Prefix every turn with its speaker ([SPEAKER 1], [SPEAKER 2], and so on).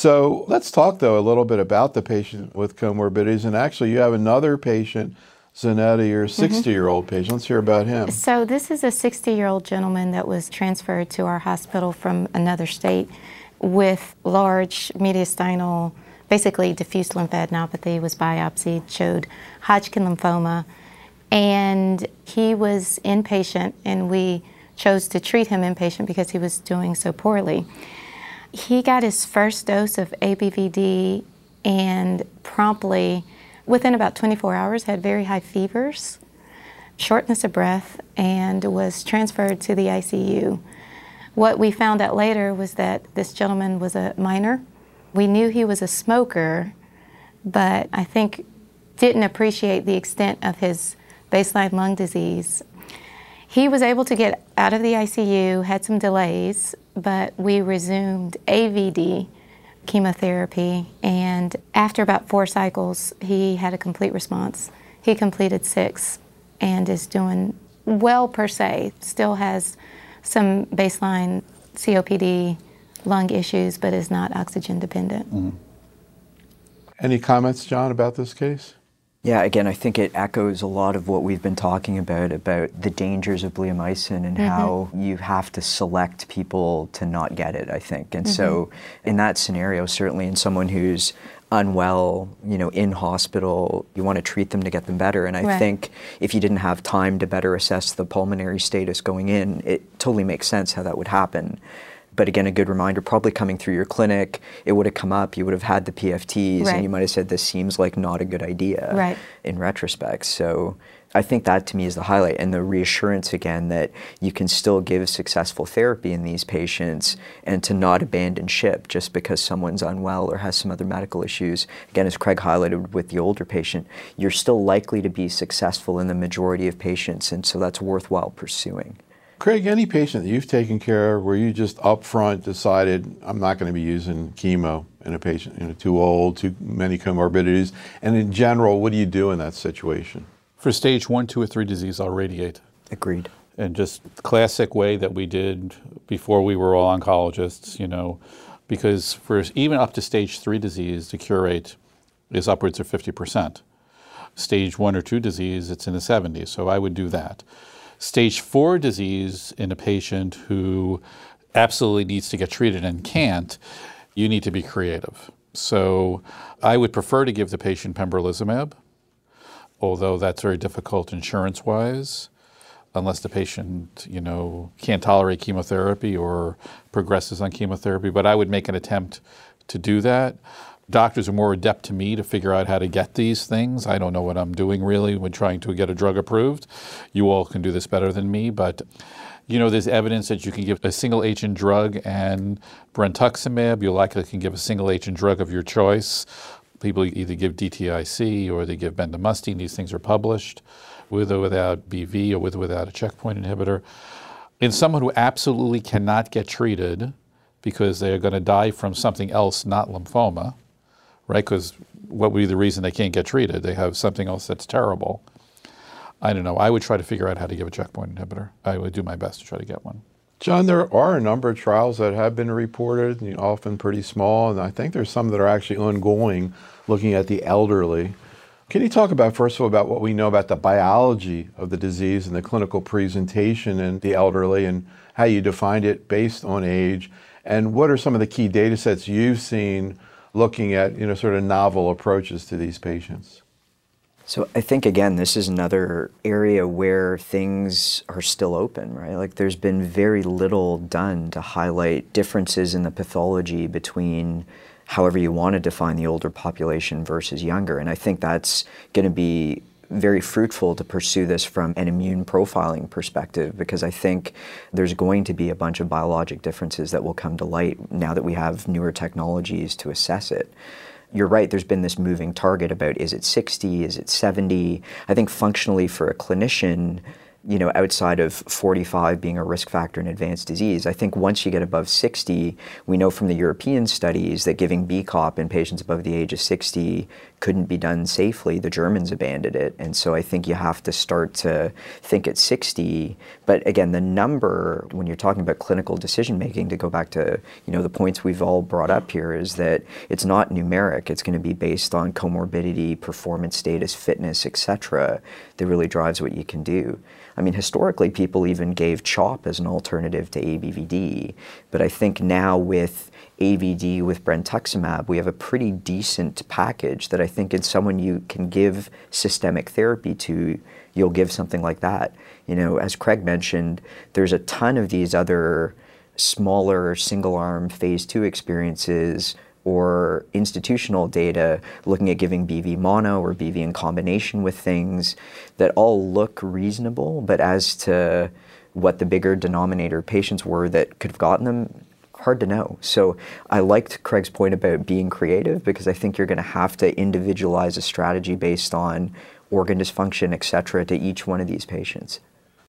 [SPEAKER 1] So let's talk, though, a little bit about the patient with comorbidities. And actually, you have another patient, Zanetta, your 60-year-old patient. Let's hear about him.
[SPEAKER 2] So this is a 60-year-old gentleman that was transferred to our hospital from another state with large mediastinal, basically diffuse lymphadenopathy, was biopsied, showed Hodgkin lymphoma, and he was inpatient, and we chose to treat him inpatient because he was doing so poorly. He got his first dose of ABVD and promptly, within about 24 hours, had very high fevers, shortness of breath, and was transferred to the ICU. What we found out later was that this gentleman was a minor. We knew he was a smoker, but I think didn't appreciate the extent of his baseline lung disease. He was able to get out of the ICU, had some delays, but we resumed AVD chemotherapy, and after about 4 cycles, he had a complete response. He completed 6 and is doing well per se, still has some baseline COPD lung issues, but is not oxygen dependent.
[SPEAKER 1] Any comments, John, about this case?
[SPEAKER 3] Yeah, again, I think it echoes a lot of what we've been talking about the dangers of bleomycin and how you have to select people to not get it, I think. And so in that scenario, certainly in someone who's unwell, in hospital, you want to treat them to get them better. And I think if you didn't have time to better assess the pulmonary status going in, it totally makes sense how that would happen. But again, a good reminder, probably coming through your clinic, it would have come up, you would have had the PFTs, and you might have said, this seems like not a good idea in retrospect. So I think that to me is the highlight, and the reassurance again that you can still give successful therapy in these patients and to not abandon ship just because someone's unwell or has some other medical issues. Again, as Craig highlighted with the older patient, you're still likely to be successful in the majority of patients, and so that's worthwhile pursuing.
[SPEAKER 1] Craig, any patient that you've taken care of where you just up front decided, I'm not going to be using chemo in a patient, too old, too many comorbidities, and in general, what do you do in that situation?
[SPEAKER 4] For stage 1, 2, or 3 disease, I'll radiate.
[SPEAKER 3] Agreed.
[SPEAKER 4] And just the classic way that we did before we were all oncologists, because for even up to stage 3 disease, the cure rate is upwards of 50%. Stage 1 or 2 disease, it's in the 70s, so I would do that. Stage 4 disease in a patient who absolutely needs to get treated and can't, you need to be creative. So I would prefer to give the patient pembrolizumab, although that's very difficult insurance-wise, unless the patient, can't tolerate chemotherapy or progresses on chemotherapy. But I would make an attempt to do that. Doctors are more adept to me to figure out how to get these things. I don't know what I'm doing really when trying to get a drug approved. You all can do this better than me, but there's evidence that you can give a single agent drug and brentuximab. You likely can give a single agent drug of your choice. People either give DTIC or they give bendamustine. These things are published with or without BV or with or without a checkpoint inhibitor. In someone who absolutely cannot get treated because they are going to die from something else, not lymphoma, right? Because what would be the reason they can't get treated? They have something else that's terrible. I don't know. I would try to figure out how to give a checkpoint inhibitor. I would do my best to try to get one.
[SPEAKER 1] John, there are a number of trials that have been reported, often pretty small, and I think there's some that are actually ongoing looking at the elderly. Can you talk about, first of all, about what we know about the biology of the disease and the clinical presentation in the elderly and how you defined it based on age? And what are some of the key data sets you've seen looking at, sort of novel approaches to these patients?
[SPEAKER 3] So I think, again, this is another area where things are still open, right? Like there's been very little done to highlight differences in the pathology between however you want to define the older population versus younger. And I think that's going to be very fruitful to pursue this from an immune profiling perspective, because I think there's going to be a bunch of biologic differences that will come to light now that we have newer technologies to assess it. You're right, there's been this moving target about, is it 60, is it 70? I think functionally for a clinician, outside of 45 being a risk factor in advanced disease. I think once you get above 60, we know from the European studies that giving BCOP in patients above the age of 60 couldn't be done safely. The Germans abandoned it. And so I think you have to start to think at 60. But again, the number, when you're talking about clinical decision making, to go back to the points we've all brought up here, is that it's not numeric. It's going to be based on comorbidity, performance status, fitness, etc. that really drives what you can do. I mean, historically, people even gave CHOP as an alternative to ABVD, but I think now with AVD with brentuximab, we have a pretty decent package that I think in someone you can give systemic therapy to, you'll give something like that. As Craig mentioned, there's a ton of these other smaller single-arm phase 2 experiences or institutional data looking at giving BV mono or BV in combination with things that all look reasonable, but as to what the bigger denominator patients were that could have gotten them, hard to know. So I liked Craig's point about being creative, because I think you're going to have to individualize a strategy based on organ dysfunction, et cetera, to each one of these patients.